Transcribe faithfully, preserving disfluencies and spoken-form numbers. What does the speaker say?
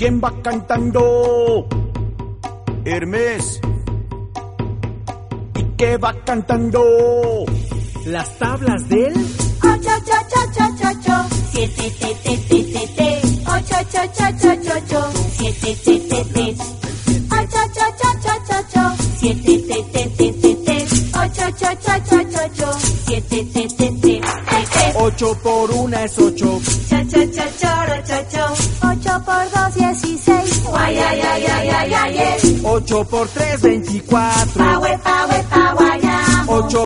¿Quién va cantando? Hermes. ¿Y qué va cantando? Las tablas del ocho, ocho, ocho, ocho, ocho, siete, te, te, te, te, te, ocho, ocho, ocho, ocho, ocho, siete, te, te, te, ocho, ocho, ocho, ocho, ocho, siete, te, te, te, te, te, ocho, ocho, ocho, ocho, ocho, siete, te, te, te, te, te. ocho por una es ocho. Cha, cha, cha, choro, cho, cho. ocho por dos, dieciséis. Guay, ay, ay, ay, ay, ay, ay. ocho por tres, veinticuatro. Pa, we, pa, we, pa, guayamo. ocho